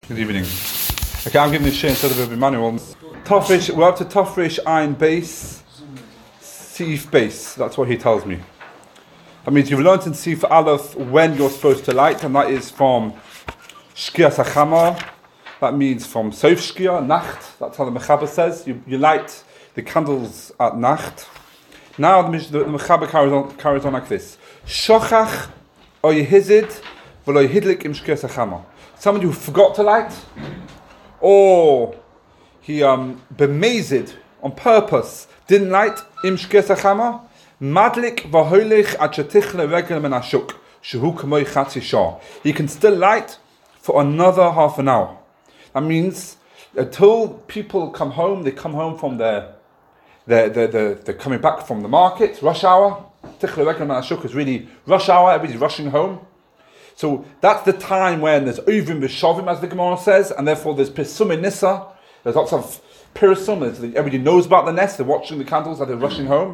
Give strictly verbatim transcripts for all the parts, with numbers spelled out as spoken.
Good evening. Okay, I'm giving this share instead of Rabbi Manuel. Tofrish, we're up to Tofrish Ein Base, Sif Base. That's what he tells me. That means you've learned in Sif Aleph when you're supposed to light, and that is from Shkia Sachama. That means from Sof Shkia, Nacht. That's how the Mechaber says. You, you light the candles at Nacht. Now the, the, the Mechaber carries on, carries on like this. Shochach o yehizid v'lo yehidlik im Shkia Sachama. Somebody who forgot to light, or he um, bemazed on purpose, didn't light, im shkia sachama, madlik v'holich ad shetichle regel men ashuk, shehu k'moi chatzi shah. He can still light for another half an hour. That means until people come home, they come home from their, their, their, their they're coming back from the market, rush hour. Tichle regel men ashuk is really rush hour, everybody's rushing home. So that's the time when there's Ovim v'Shavim, as the Gemara says, and therefore there's Pirsum Nissa. There's lots of Pirsum. Everybody knows about the nest. They're watching the candles as they're rushing home.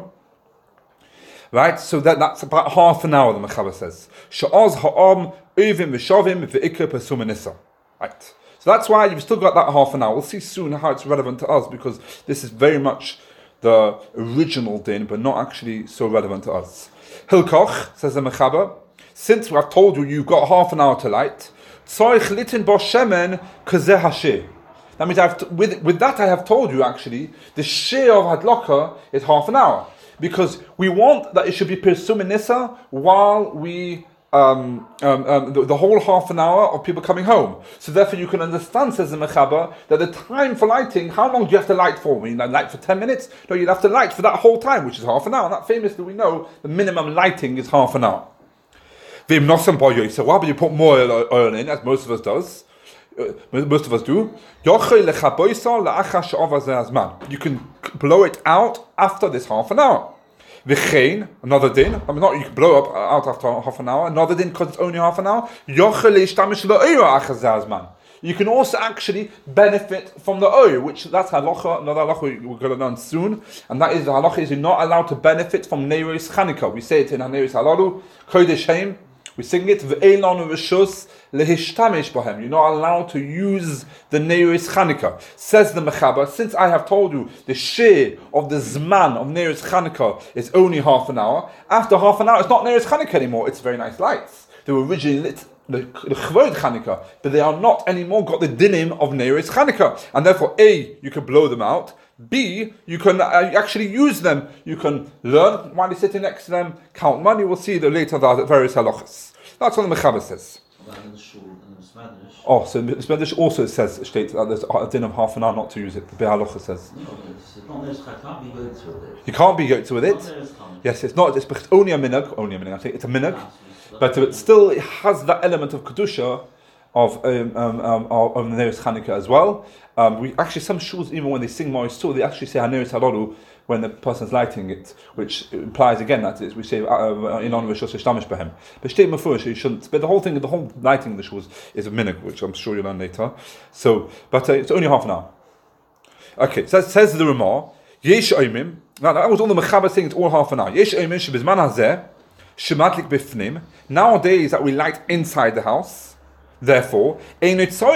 Right? So that, that's about half an hour, the Mechaber says. Sha'oz ha'am Ovim v'Shavim v'ikr Pirsum Nissa. Right? So that's why you've still got that half an hour. We'll see soon how it's relevant to us, because this is very much the original din, but not actually so relevant to us. Hilkoch, says the Mechaber, since I've told you you've got half an hour to light, that means I've t- with, with that I have told you actually, the share of Hadlaka is half an hour. Because we want that it should be Pirsum Nissa while we, um, um, um, the, the whole half an hour of people coming home. So therefore you can understand, says the Mechaber, that the time for lighting, how long do you have to light for? We light for ten minutes? No, you'd have to light for that whole time, which is half an hour. And that famously we know the minimum lighting is half an hour. So why would you put more oil in, as most of us does? Uh, most of us do. You can blow it out after this half an hour. Another din, I mean, not you can blow up out after half an hour. Another din, because it's only half an hour. You can also actually benefit from the oil, which that's halacha, another halacha we're going to learn soon, and that is the halacha is you're not allowed to benefit from Neiros Chanukah. We say it in Neiros Halalu, Kodesh Haim. We sing it, V'eilon v'shus lehishtamesh b'hem. You're not allowed to use the Neiros Chanukah. Says the Mechaber, since I have told you the share of the Zman of Neiros Chanukah is only half an hour, after half an hour it's not Neiros Chanukah anymore, it's very nice lights. They were originally lit the Chvod Chanukah, but they are not anymore got the dinim of Neiros Chanukah. And therefore, A, you can blow them out, B, you can uh, actually use them. You can learn while you're sitting next to them, count money. We'll see the later the various halachas. That's what the Mechaber says. Oh, so the Smedish also says, states that there's a din of half an hour not to use it. The Be'er Halacha says. No, it's not, can't be going to it. You can't be going to with it. Yes, it's not. It's only a minhag. Only a minhag. I think it's a minhag, but it still it has that element of kedusha of um, um, um, of Neiros Chanukah as well. Um, we actually some shuls, even when they sing Moris too, they actually say Haneris Halalu when the person's lighting it, which implies again that is we say in honor of Shus Shtamish Behem. But Shtei Mefurish you shouldn't. But the whole thing, the whole lighting of the shuls is a minhag, which I'm sure you'll learn later. So, but uh, it's only half an hour. Okay, so says the Ramah, Yesh Oimim. Now that was all the Mechaber saying. It's all half an hour. Yesh Oimim shebizman hazeh shemadlik bifnim. Nowadays that we light inside the house. Therefore, you don't have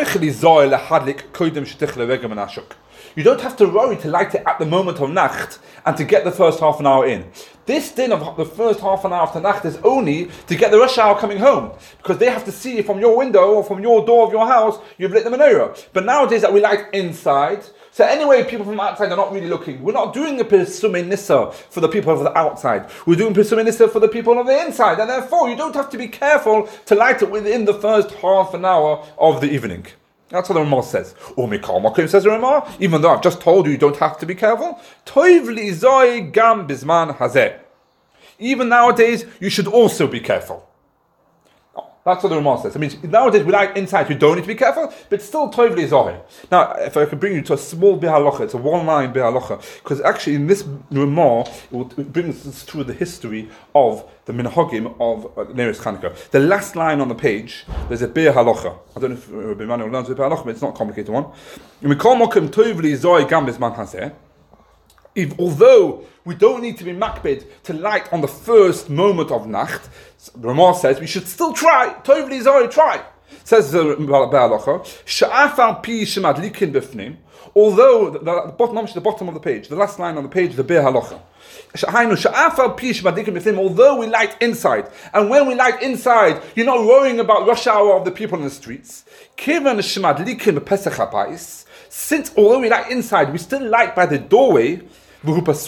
to worry to light it at the moment of Nacht and to get the first half an hour in. This din of the first half an hour after Nacht is only to get the rush hour coming home, because they have to see from your window or from your door of your house you've lit the menorah. But nowadays that we light inside, so anyway, people from outside are not really looking. We're not doing the Pirsum Nissa for the people of the outside. We're doing Pirsum Nissa for the people of the inside. And therefore, you don't have to be careful to light it within the first half an hour of the evening. That's what the Ramah says. Or Mikal Makim says the Ramah, even though I've just told you you don't have to be careful. Toiv li zoi gam bizman hazeh. Even nowadays, you should also be careful. That's what the Ramah says. I mean, nowadays we like inside, you don't need to be careful, but still tovli zohir. Now, if I could bring you to a small bihalocha, it's a one-line bihalocha, because actually in this Ramah, it, will, it brings us through the history of the minhagim of uh, Neiros Chanukah. The last line on the page, there's a bihalocha. I don't know if Rabbi Manuel learns a bihalocha, but it's not a complicated one. Tovli zohir gam bizman hazeh. If, although we don't need to be makbid to light on the first moment of Nacht, Ramah says we should still try. Tovli zori, try. Says the Be'alacha, Sha'afal pi shemadlikin b'fnim, although, the, the, bottom, the bottom of the page, the last line on the page, the Be'alacha. Sha'afal pi shemadlikin b'fnim, although we light inside, and when we light inside, you're not worrying about rush hour of the people in the streets. Kivan shemadlikin b'pesach habayis, since although we light inside, we still light by the doorway. There's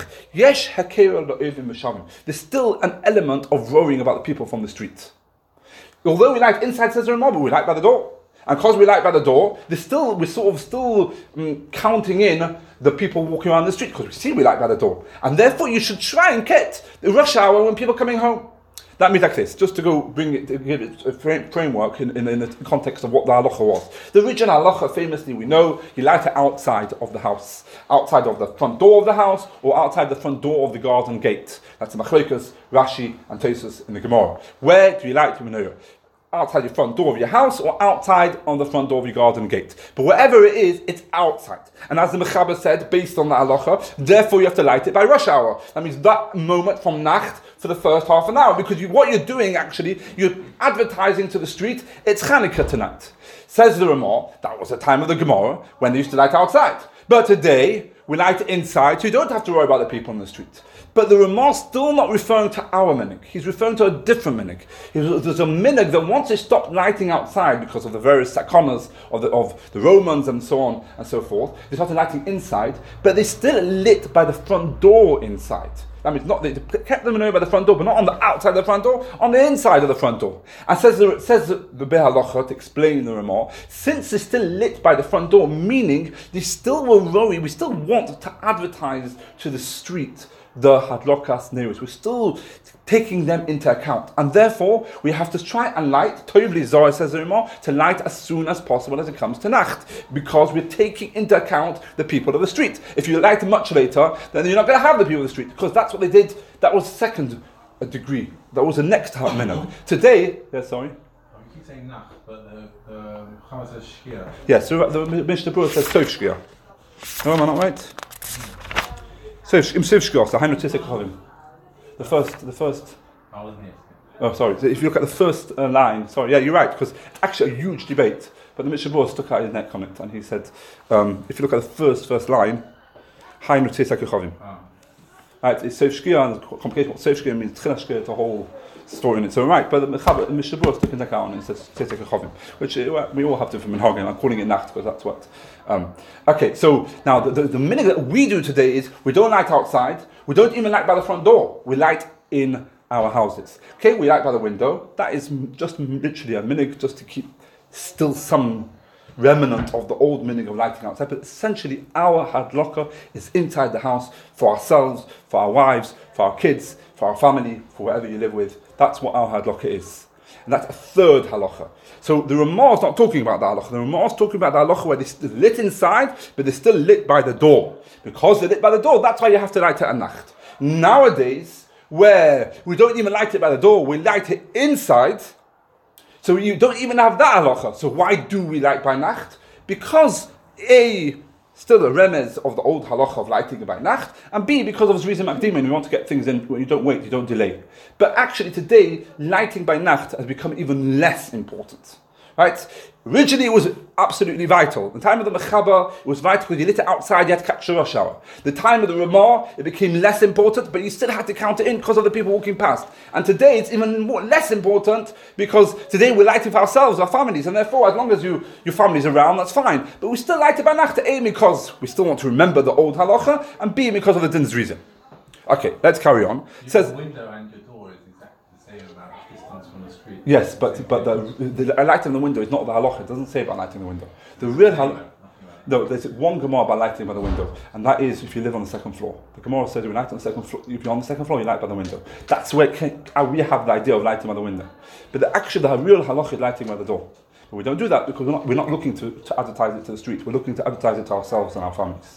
still an element of worrying about the people from the street. Although we light inside, says the Ramah, we light by the door. And because we light by the door, there's still, we're sort of still um, counting in the people walking around the street, because we see we light by the door. And therefore you should try and get the rush hour when people are coming home. That means like this, just to go bring it, to give it a frame, framework in, in, in the context of what the halacha was. The original halacha, famously, we know, you light it outside of the house, outside of the front door of the house, or outside the front door of the garden gate. That's the Machlokas, Rashi, and Tosfos in the Gemara. Where do you light your menorah? Outside your front door of your house, or outside on the front door of your garden gate. But wherever it is, it's outside. And as the Mechaber said, based on the halacha, therefore you have to light it by rush hour. That means that moment from Nacht for the first half an hour. Because you, what you're doing actually, you're advertising to the street, it's Chanukah tonight. Says the Ramah, that was the time of the Gemara, when they used to light outside. But today, we light it inside, so you don't have to worry about the people on the street. But the Ramah is still not referring to our minig. He's referring to a different minig. There's a minig that once they stopped lighting outside because of the various sakonas of the, of the Romans and so on and so forth, they started lighting inside, but they still lit by the front door inside. That means not they kept them by the front door, but not on the outside of the front door, on the inside of the front door. And says the, says the Be'alacha, to explain the Ramah, since they're still lit by the front door, meaning they still will worry, we still want to advertise to the street the hadlokas neros. We're still taking them into account, and therefore we have to try and light. Tovli Zohar says the Ramah, to light as soon as possible as it comes to Nacht, because we're taking into account the people of the street. If you light much later, then you're not going to have the people of the street, because that's what they did. That was second degree. That was the next minute. Today, yeah, sorry. You keep saying Nacht, but the the Chama says Shkia. Yeah, so the Mishnah Berurah says Tov Shkia. No, am I not right? So im Siv Shkia, so Hainu Tisek Chovim. The first, the first. Oh, sorry. So if you look at the first uh, line, sorry, yeah, you're right, because actually a huge debate. But the Mishnah Berurah stuck out his neck on it, and he said, um, if you look at the first first line, Hainu Tisek Chovim. Right, it's Siv Shkia, and it's complicated. What Siv Shkia means, Tchilach Shkia, it's a whole story in its own right. But the Mechaber, the Mishnah Berurah stuck his neck out on it and says Tisek Chovim, which uh, we all have different minhagim. I'm calling it Nacht because that's what. Um, okay, so now the, the, the minute that we do today is we don't light outside, we don't even light by the front door, we light in our houses. Okay, we light by the window. That is just literally a minig just to keep still some remnant of the old minig of lighting outside, but essentially our hadloka is inside the house for ourselves, for our wives, for our kids, for our family, for whatever you live with. That's what our hadloka is. And that's a third halacha. So the Ramah is not talking about the halacha. The Ramah is talking about the halacha where they're lit inside, but they're still lit by the door. Because they're lit by the door, that's why you have to light it at Nacht. Nowadays, where we don't even light it by the door, we light it inside, so you don't even have that halacha. So why do we light by Nacht? Because A, still a remez of the old halacha of lighting by Nacht, and B, because of Zrizim Akdim, we want to get things in when you don't wait, you don't delay. But actually today, lighting by Nacht has become even less important. Right? Originally it was absolutely vital. The time of the Mechaber, it was vital because you lit it outside, you had to catch the rush hour. The time of the Ramah, it became less important, but you still had to count it in because of the people walking past. And today it's even more, less important because today we're lighting for ourselves, our families, and therefore as long as you, your family's around, that's fine. But we still light it by Nacht, A, because we still want to remember the old halacha, and B, because of the din's reason. Okay, let's carry on. It says, the window and your door is exactly the same amount of distance from the street. yes, but but the, the, the lighting the window is not the halacha. It doesn't say about lighting the window. The real halacha. No, there's one Gemara about lighting by the window, and that is if you live on the second floor. The Gemara says you light on the second floor. If you're on the second floor, you light by the window. That's where can, uh, we have the idea of lighting by the window. But the, actually, the real halacha is lighting by the door. But we don't do that because we're not, we're not looking to, to advertise it to the street. We're looking to advertise it to ourselves and our families.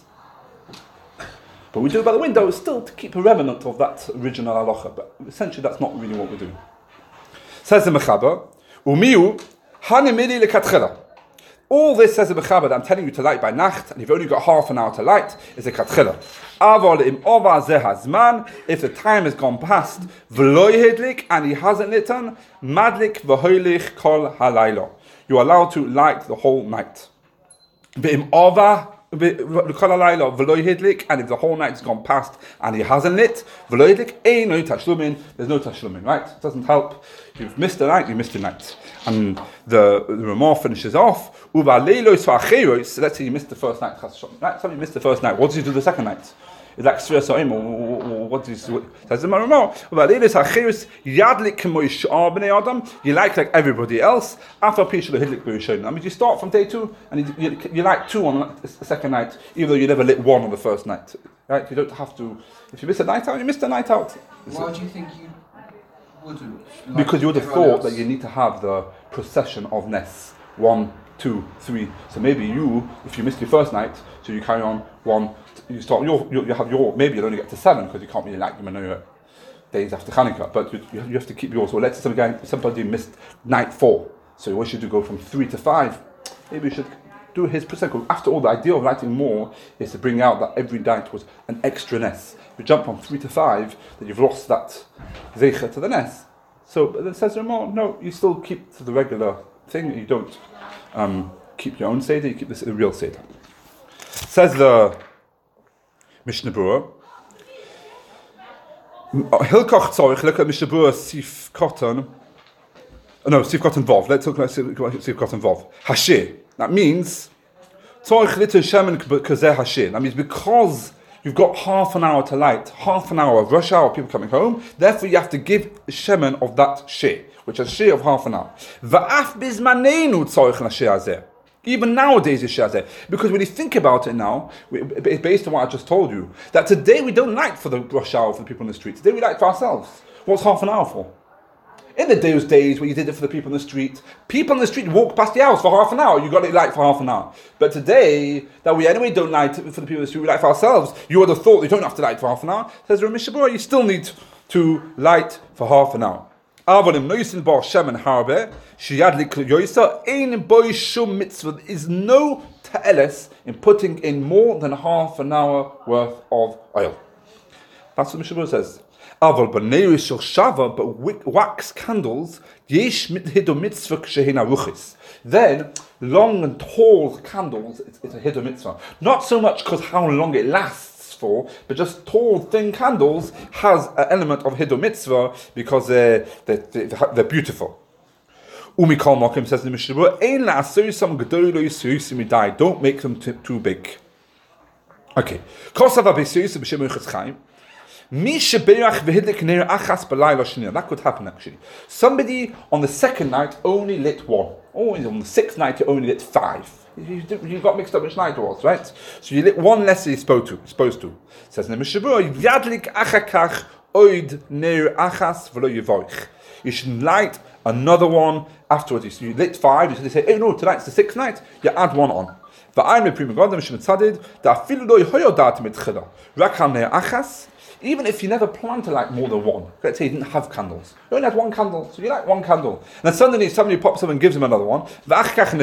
But we do it by the window still to keep a remnant of that original halacha. But essentially, that's not really what we do. Says the Mechaber, Umiu hanimili lekatchela. All this, says the Mechaber, that I'm telling you to light by Nacht, and you've only got half an hour to light, is a katchila. Avol im ova ze hazman, if the time has gone past, v'lo yehidlik, and he hasn't lit on, madlik v'hoilich kol halaylo. you're allowed to light the whole night. V'im ova l'kol halayla v'lo hidlik, and if the whole night's gone past and he hasn't lit, v'lo hidlik, ein no tashlumin, there's no tashlumin, right? It doesn't help. You've missed the night, you missed the night. And the, the Ramah finishes off, uva leilos v'acheros, let's say you missed the first night, right? Somebody missed the first night, what does he do the second night? Is like Sfira Sa'im, or what is it? Says the Ramah, uva leilos v'acheros, yadlik k'moy sh'ar b'nei adam, you like like everybody else, after pishul hidlik b'rishon. I mean, you start from day two, and you, you, you like two on the second night, even though you never lit one on the first night, right? You don't have to, if you miss a night out, you missed a night out. Why do you think you wouldn't? Like because you would have everyone thought else? that you need to have the procession of Ness. One, two, three. So maybe you, if you missed your first night, so you carry on one, you start your, you, you have your, maybe you'll only get to seven because you can't really like the menorah days after Hanukkah, but you, you have to keep yours. So let's say somebody, somebody missed night four, so what should you go from three to five? Maybe you should do his procession. After all, the idea of lighting more is to bring out that every night was an extra Ness. If you jump from three to five, then you've lost that zeicha to the Ness. So but then says Ramah, no, you still keep to the regular thing. You don't um, keep your own seder. You keep this the real seder. Says the Mishnah Berurah. Hilkach tzorich. Look at Mishnah Berurah Sif Cotton. Oh, no, Sif Cotton Vov. Let's talk about Sif Cotton Vov. Hashir. That means tzorich litur shemen kazeh hashir. That means because you've got half an hour to light, half an hour of rush hour, people coming home, therefore you have to give shemen of that shir, which is a shir of half an hour. Va'af bizmanenu tzorich lashir hazeh. Even nowadays it's shir hazeh. Because when you think about it now, based on what I just told you, that today we don't light for the rush hour for the people in the street. Today we light for ourselves. What's half an hour for? In the those days where you did it for the people in the street, people in the street walk past the house for half an hour, you got it light for half an hour. But today, that we anyway don't light for the people in the street, we light for ourselves, you would have thought you don't have to light for half an hour. Says Rav Mishnah Berurah, you still need to light for half an hour. There is no ta'eles in putting in more than half an hour worth of oil. That's what Mishnah Berurah says. Aval b'nei shel shava, but wax candles, yesh hidu mitzvah kshehin aruchis. Then, long and tall candles, it's, it's a hidu mitzvah. Not so much because how long it lasts for, but just tall, thin candles has an element of hidu mitzvah because they're, they're, they're, they're beautiful. Umikol Mokim says in the Mishnah Berurah, ein la'asosam gedolo yisusim midai. Don't make them t- too big. Okay. Kosav ha'besusim b'shem Uchetz Chaim. That could happen actually. Somebody on the second night only lit one. Oh, on the sixth night you only lit five. You, you got mixed up which night it was, right? So you lit one less than you're supposed to. Supposed to. It says in the Mishnah Berurah, Yadlik achakach oid ner achas v'lo yevoich. You should light another one afterwards. So you lit five, you say, oh no, tonight's the sixth night, you add one on. Even if you never planned to light more than one, let's say you didn't have candles, you only had one candle, so you light one candle, and then suddenly somebody pops up and gives him another one. The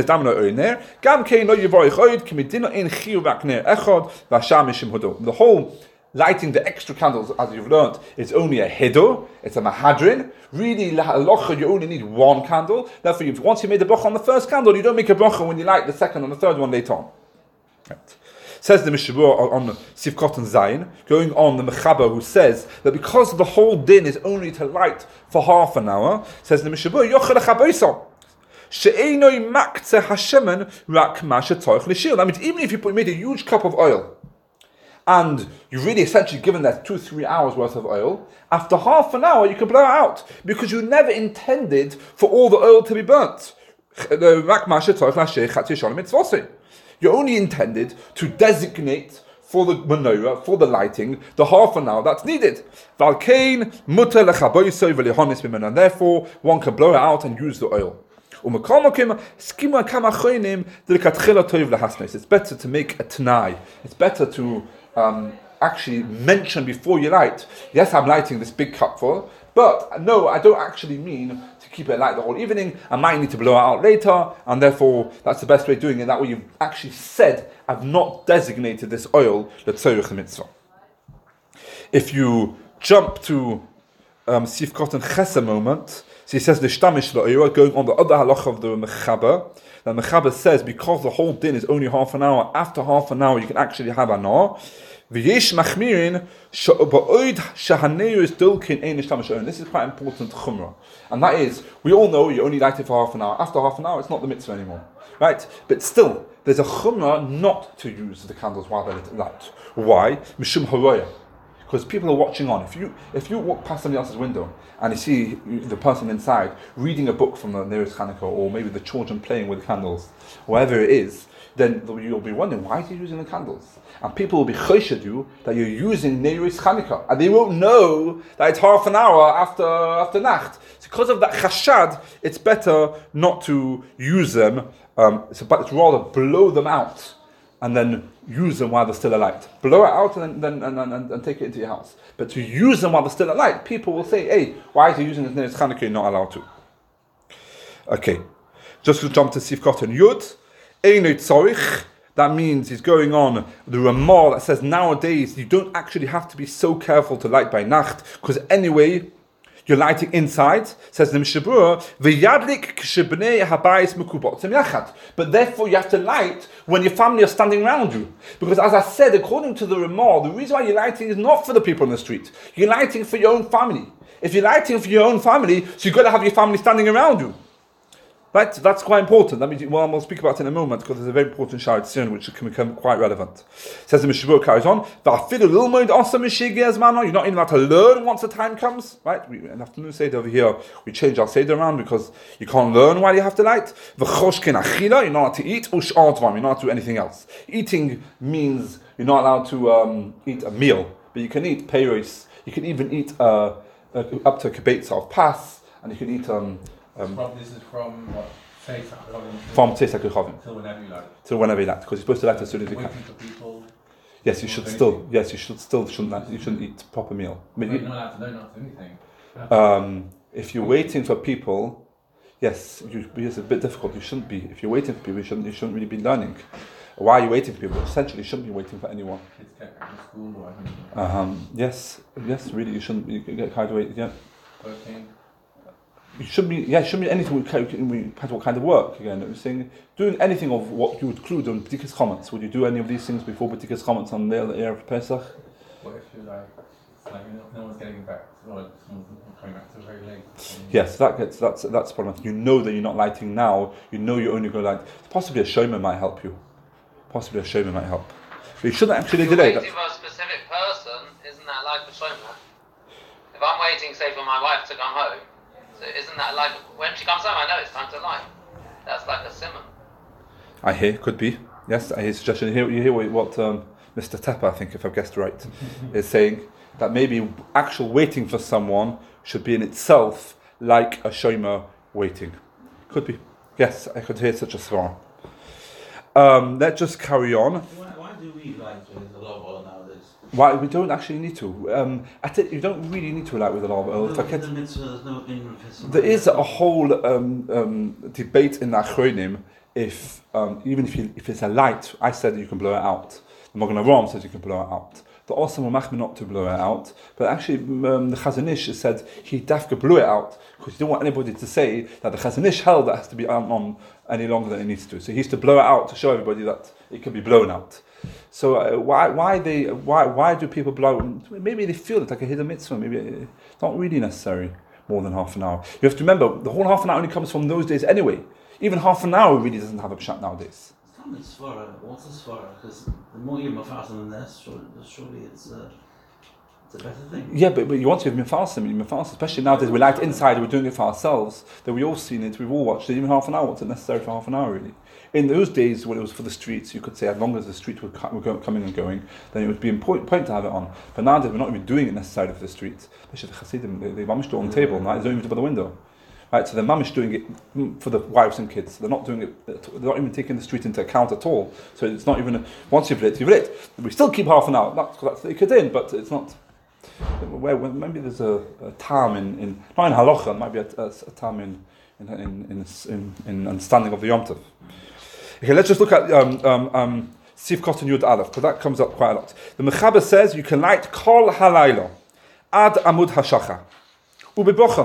whole lighting the extra candles, as you've learned, is only a hidur, it's a mahadrin. Really, you only need one candle. Therefore, you, once you made the bracha on the first candle, you don't make a bracha when you light the second and the third one later on. Right. Says the Mishnah Berurah on, on Sivkot and Zayin, going on the Mechaber, who says that because the whole din is only to light for half an hour, says the Mishnah Berurah, Yochel Chaboisam. She'enoi makze hashemen rak ma she'toich l'shir. That means even if you put, made a huge cup of oil, and you've really essentially given that two, three hours worth of oil, after half an hour you can blow it out, because you never intended for all the oil to be burnt. You only intended to designate for the menorah, for the lighting, the half an hour that's needed. And therefore, one can blow it out and use the oil. It's better to make a t'nai. It's better to um, actually mention before you light, yes, I'm lighting this big cupful, but no, I don't actually mean to keep it light the whole evening. I might need to blow it out later, and therefore that's the best way of doing it. That way you've actually said, I've not designated this oil l'tzorich mitzvah. If you jump to um, Sifkot and Chesed moment, he says the shtamish la'ira, going on the other halacha of the mechaber. The mechaber says because the whole din is only half an hour, after half an hour you can actually have anah. V'yesh machmirin ba'oid shahaneiru is dolkin ein shtamish la'ira. This is quite important chumrah, and that is we all know you only light it for half an hour. After half an hour, it's not the mitzvah anymore, right? But still, there's a chumrah not to use the candles while they're lit. Why? Mishum haroya. Because people are watching on. If you if you walk past somebody else's window and you see the person inside reading a book from the nearest Hanukkah, or maybe the children playing with candles, whatever it is, then you'll be wondering, why is he using the candles? And people will be choshed you that you're using nearest Hanukkah, and they won't know that it's half an hour after after Nacht. So because of that chashad, it's better not to use them. Um, so, but it's rather blow them out and then use them while they're still alight. Blow it out and then and, and, and, and take it into your house. But to use them while they're still alight, people will say, hey, why is he using this nearest Chanukah? You're not allowed to. Okay, just to jump to Sifkot and Yud. Eino tzorich, that means he's going on the Ramah that says nowadays you don't actually have to be so careful to light by Nacht, because anyway, you're lighting inside, says the Mishabura, v'yadlik k'shebnei habayis mekubotzim yachad. But therefore you have to light when your family are standing around you. Because as I said, according to the Ramah, the reason why you're lighting is not for the people on the street. You're lighting for your own family. If you're lighting for your own family, so you've got to have your family standing around you. Right, that's quite important. That means, well, we'll speak about it in a moment because there's a very important Sha'ar Tzion which can become quite relevant. Says the Mishabur carries on, you're not even allowed to learn once the time comes. Right, we, in afternoon Seder over here, we change our Seder around because you can't learn while you have to light. You're not allowed to eat, you're not allowed to do anything else. Eating means you're not allowed to um, eat a meal, but you can eat peiros, you can even eat uh, uh, up to a kibetza of pas, and you can eat... Um, Um, from, this is from what? From Tzeisak Rechavim. Till whenever you like. Till whenever you like, because you're supposed to light as soon as you can. Waiting for people. Yes, you should still. Yes, you should still shouldn't like, you shouldn't eat proper meal. I mean, you're you, not allowed to know not anything. Um, if you're waiting for people, yes, you, it's a bit difficult. You shouldn't be. If you're waiting for people, you shouldn't. You shouldn't really be learning. Why are you waiting for people? Essentially, you shouldn't be waiting for anyone. Kids get back to school or anything. Um, yes, yes, really, you shouldn't. You get carried away. Yeah. Working. You shouldn't be, yeah, it shouldn't be anything with what kind of work, again. It was saying, doing anything of what you would include on B'dikas Chametz. Would you do any of these things before B'dikas Chametz on the Erev Pesach? What if you're like, it's like no, no one's getting back, or someone's coming back till very late? Yes, that gets, that's that's the problem. You know that you're not lighting now, you know you're only going to light. Possibly a showman might help you. Possibly a showman might help. But you shouldn't actually delay that. If you're waiting for a specific person, isn't that like a showman? If I'm waiting, say, for my wife to come home, so isn't that like, when she comes home, I know it's time to light. That's like a simon. I hear, could be. Yes, I hear suggestion. You hear, you hear what um, Mister Tepper, I think, if I've guessed right, is saying that maybe actual waiting for someone should be in itself like a shomer waiting. Could be. Yes, I could hear such a svara. Um, let's just carry on. Why, why do we light with a lot of oil nowadays? Why we don't actually need to. Um, I think you don't really need to light with a lot of oil. No, the mitzvah, there's no in there is a whole um, um, debate in the Achronim if um, even if you, if it's a light, I said you can blow it out. The Magen Avraham says you can blow it out. The Osam Machmir not to blow it out, but actually um, the Chazon Ish said he dafka blew it out because he didn't want anybody to say that the Chazon Ish held that has to be on, on any longer than it needs to. So he used to blow it out to show everybody that it can be blown out. So uh, why why they why why do people blow? Maybe they feel it's like a hidden mitzvah. Maybe it's not really necessary more than half an hour. You have to remember the whole half an hour only comes from those days anyway. Even half an hour really doesn't have a pshat nowadays. It's not a svara. What's a svara? Because the more you're mafasa than this, surely, surely it's a it's a better thing. Yeah, but, but you want to have mafasa, mafasa, especially nowadays. We light inside. We're doing it for ourselves. That we all seen it. We've all watched it. Even half an hour. What's it necessary for half an hour really? In those days when it was for the streets, you could say as long as the streets were, were going, coming and going, then it would be important point to have it on. But nowadays we're not even doing it necessarily for the streets. Especially the Hasidim, they, they mamish do it on the table, and they don't even do it by the window. Right, so they're mamish doing it for the wives and kids. They're not doing it. They're not even taking the street into account at all. So it's not even a, once you've lit, you've lit. We still keep half an hour. That's that's it in, but it's not. Where maybe there's a, a tam in, in not in halacha, it might be a, a, a tam in in in, in in in understanding of the Yom Tov. Okay, let's just look at um um um Sifkot and Yud Aleph, because that comes up quite a lot. The Mechaber says you can light kol halayla ad amud hashacha ubibocha.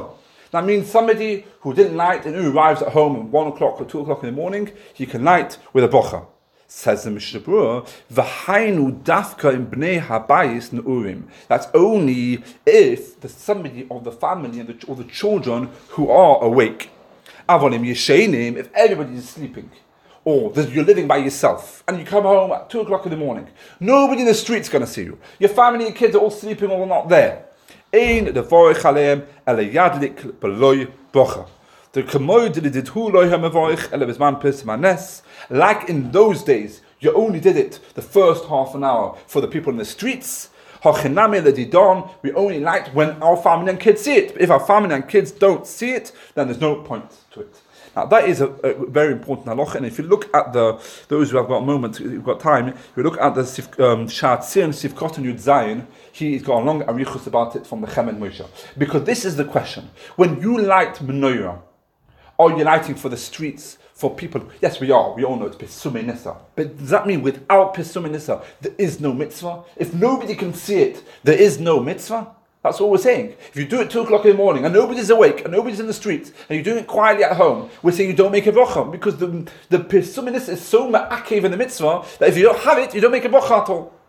That means somebody who didn't light and who arrives at home at one o'clock or two o'clock in the morning, he can light with a bracha. Says the Mishnah Berurah, "V'hainu dafka in bnei habayis neurim." That's only if there's somebody of the family and the, or the children who are awake. Avonim yeshenim, if everybody is sleeping, or you're living by yourself and you come home at two o'clock in the morning, nobody in the street's going to see you. Your family and kids are all sleeping or not there. Ein devorich aleim ele yadlik beloy bracha. The commode did hu loy hamavorich ele bezman pismanes. Like in those days, you only did it the first half an hour for the people in the streets. Hachiname ledidon, we only light when our family and kids see it. If our family and kids don't see it, then there's no point to it. Now that is a, a very important halacha, and if you look at the those who have got a moment, who've got time, if you look at the Sha'at Tzion Sivkot and Yud Zayin, he's got a long arichus about it from the Chemed Moshe. Because this is the question: when you light menorah, are you lighting for the streets, for people? Yes, we are. We all know it's Pesumei Nisa. But does that mean without Pesumei Nisa, there is no mitzvah? If nobody can see it, there is no mitzvah? That's what we're saying. If you do it two o'clock in the morning and nobody's awake and nobody's in the streets and you're doing it quietly at home, we're saying you don't make a bracha because the the Pesumei Nisa is so ma'akev in the mitzvah that if you don't have it, you don't make a bracha at all.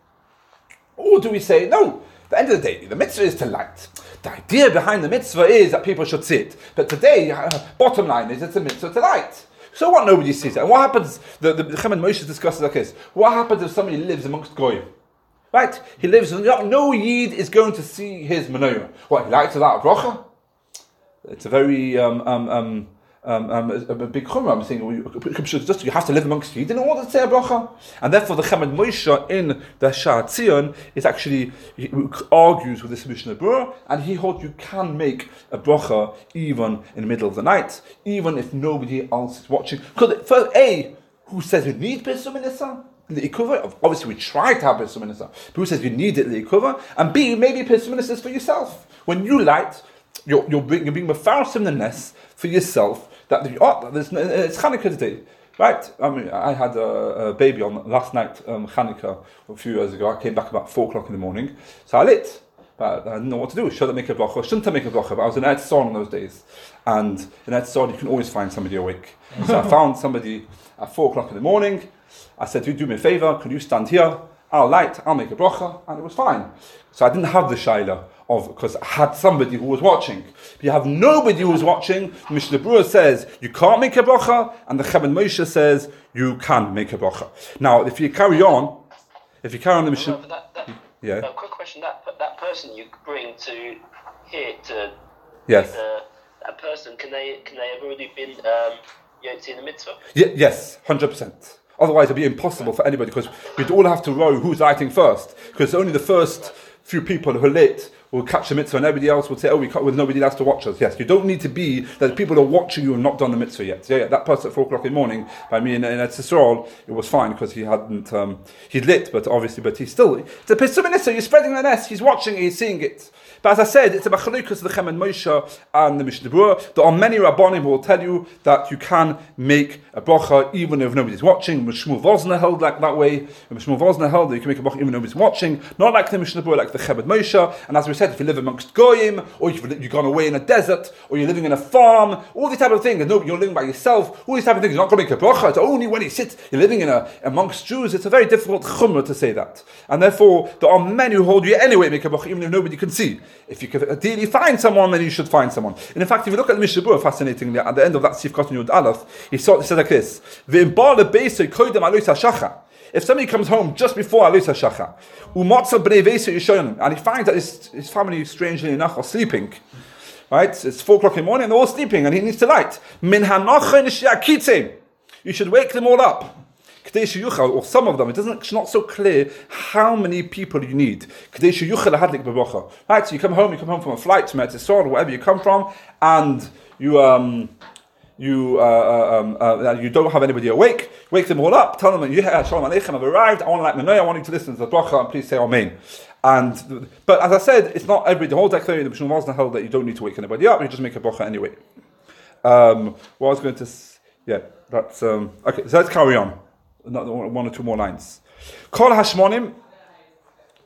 Or do we say, no, at the end of the day, the mitzvah is to light. The idea behind the mitzvah is that people should see it. But today, uh, bottom line is it's a mitzvah to light. So what? Nobody sees it. And what happens? The the Chemed Moshe discusses like this. What happens if somebody lives amongst goyim? Right? He lives. No, no yid is going to see his menorah. What? He lights without a bracha? It's a very um um um. Um, um, a, a big chumrah. I'm saying just you have to live amongst you. You didn't want to say a bracha, and therefore the Chemed Moshe in the Sha'at Tzion is actually he argues with this Mishnah Berurah, and he holds you can make a bracha even in the middle of the night, even if nobody else is watching. Because first, a who says you need Pesumei Nisa? Obviously, we try to have Pesumei Nisa, but who says you need it li'ikuva? And B, maybe Pesumei Nisa is for yourself. When you light, you're you're being, you're being mefarsim the ness for yourself. That oh, there's, it's Chanukah today, right? I mean, I had a, a baby on last night, um, Chanukah, a few years ago. I came back about four o'clock in the morning, so I lit, but I didn't know what to do. Should I make a bracha? Shouldn't I make a bracha? But I was in Eretz Yisrael in those days, and in Eretz Yisrael you can always find somebody awake. So I found somebody at four o'clock in the morning. I said, "You do me a favor. Can you stand here? I'll light. I'll make a bracha," and it was fine. So I didn't have the shaila of because I had somebody who was watching. If you have nobody who was watching, the Mishnah Berurah says you can't make a bracha, and the Chemed Moshe says you can make a bracha. Now, if you carry on, if you carry on the Mishnah, no, that, that, yeah. A quick question: that that person you bring to here to yes, uh, that person can they can they have already been um, yotzi in the mitzvah? Ye- yes, hundred percent. Otherwise, it'd be impossible for anybody because we'd all have to row who's lighting first because only the first few people who are lit will catch the mitzvah and everybody else will say, oh, we can't, well, nobody else to watch us. Yes, you don't need to be that the people who are watching you have not done the mitzvah yet. Yeah, yeah, that person at four o'clock in the morning, by me in, in Eretz Yisrael, it was fine because he hadn't, um, he'd lit, but obviously, but he's still, it's a Pesumei Nisa, you're spreading the nest, he's watching it, he's seeing it. But as I said, it's a machlokes of the Chemed Moshe and the Mishnah Berurah. There are many Rabbanim who will tell you that you can make a bracha even if nobody's watching. Shmuel Vosner held like that way. Shmuel Vosner held that you can make a bracha even if nobody's watching. Not like the Mishnah Berurah, like the Chemed Moshe. And as we said, if you live amongst goyim, or if you've gone away in a desert, or you're living in a farm, all these type of things, and no, you're living by yourself, all these type of things, you're not going to make a bracha. It's only when you sit, you're living in a amongst Jews. It's a very difficult chumrah to say that. And therefore, there are many who hold you anyway make a bracha even if nobody can see. If you can ideally find someone, then you should find someone. And in fact, if you look at the Mishnah Berurah, fascinatingly, at the end of that Sivkot Yud Aleph, he says like this: if somebody comes home just before Alus HaShacha, and he finds that his, his family, strangely enough, are sleeping, right? It's four o'clock in the morning, and they're all sleeping, and he needs to light. You should wake them all up. Or some of them, it doesn't, it's not so clear how many people you need. Right, so you come home, you come home from a flight to Eretz Yisrael or wherever you come from, and you um, you uh, um, uh, you don't have anybody awake. Wake them all up, tell them, yeah, Shalom Aleichem, I've arrived, I want to like Menorah, I want you to listen to the bracha, and please say Amen. And but as I said, it's not every the whole declaration of Shmuel Vosner held that you don't need to wake anybody up, you just make a bracha anyway. Um, what I was going to, yeah, that's um, okay. So let's carry on. Another one or two more lines. Kol hashmonim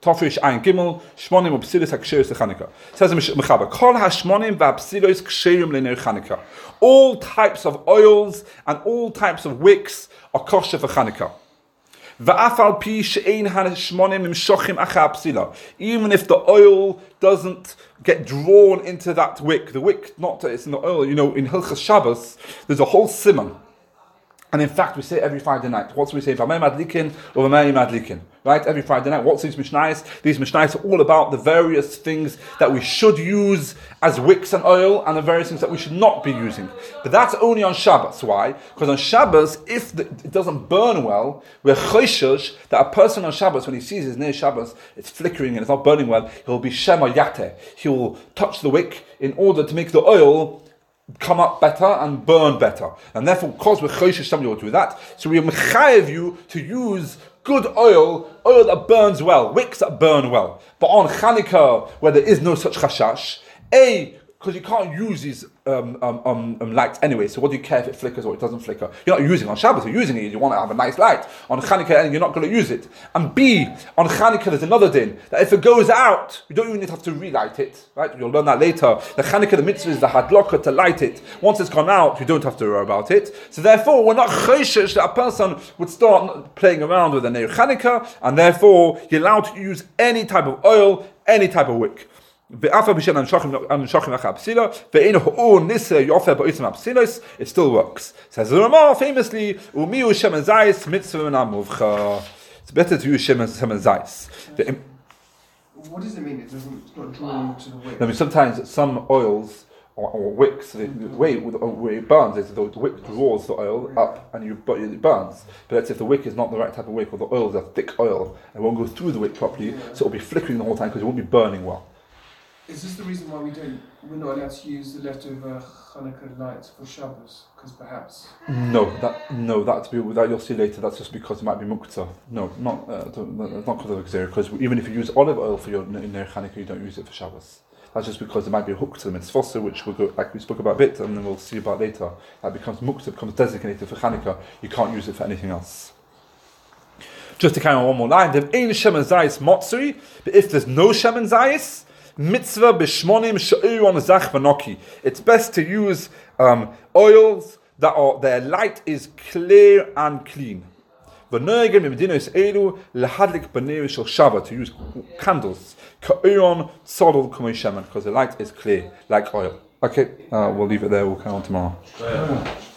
Tafresh Ein Gimel, Shmonim Upsilis HaKsheris LeChanukah. Says the Mechaber, Kol HaShmonim VaPsilos Ksherim LeNer Chanukah. All types of oils and all types of wicks are kosher for Chanukah. Va'afal pi she'ein ha'shmonim imshochim acha apsila. Even if the oil doesn't get drawn into that wick, the wick, not it's in the oil, you know, in Hilchas Shabbos, there's a whole simon. And in fact, we say every Friday night. What do we say? V'amei madlikin or v'amei madlikin. Right? Every Friday night. What's these Mishnayos? These Mishnayos are all about the various things that we should use as wicks and oil and the various things that we should not be using. But that's only on Shabbos. Why? Because on Shabbos, if the, it doesn't burn well, we're choishesh that a person on Shabbos, when he sees his near Shabbos, it's flickering and it's not burning well, he'll be shema yate. He will touch the wick in order to make the oil come up better and burn better. And therefore, because we're choishesh, somebody will do that. So we mechayev you to use good oil, oil that burns well, wicks that burn well. But on Chanukah, where there is no such chashash, A, because you can't use these um, um, um, um, lights anyway, so what do you care if it flickers or it doesn't flicker? You're not using it on Shabbos, you're using it, you want to have a nice light. On Chanukah, you're not going to use it. And B, on Chanukah, there's another din, that if it goes out, you don't even have to relight it, right? You'll learn that later. The Chanukah, the mitzvah is the hadlokah to light it. Once it's gone out, you don't have to worry about it. So therefore, we're not choishesh that a person would start playing around with a Neir Chanukah, and therefore, you're allowed to use any type of oil, any type of wick. It still works. Says the Ramah famously, it's better to use Shemen Zayis. What does it mean? It doesn't, it's not drawn to the wick. I mean, sometimes some oils or, or wicks, the, the way the way it burns is the, the wick draws the oil up and you but it burns. But let's say if the wick is not the right type of wick or the oil is a thick oil and it won't go through the wick properly, yeah. So it'll be flickering the whole time because it won't be burning well. Is this the reason why we don't, we're not allowed to use the leftover Hanukkah lights for Shabbos? Because perhaps... No, that no, that's be, that you'll see later. That's just because it might be muktzah. No, not uh, not because of Xer. Because even if you use olive oil for your in their Hanukkah, you don't use it for Shabbos. That's just because there might be a hook to the mitzvah, which we'll go, like we spoke about a bit, and then we'll see about later. That becomes muktzah, becomes designated for Hanukkah. You can't use it for anything else. Just to carry on one more line, there ain't shemen zayis motzuri, but if there's no shemen zayis, mitzvah b'shmonim she'uron zach v'noki. It's best to use um, oils that are their light is clear and clean. V'noegem b'medinos elu lehadlik b'nei shel Shabbat, to use candles ka'uron tzodol k'mei shemen, because the light is clear like oil. Okay, uh, we'll leave it there. We'll carry on tomorrow.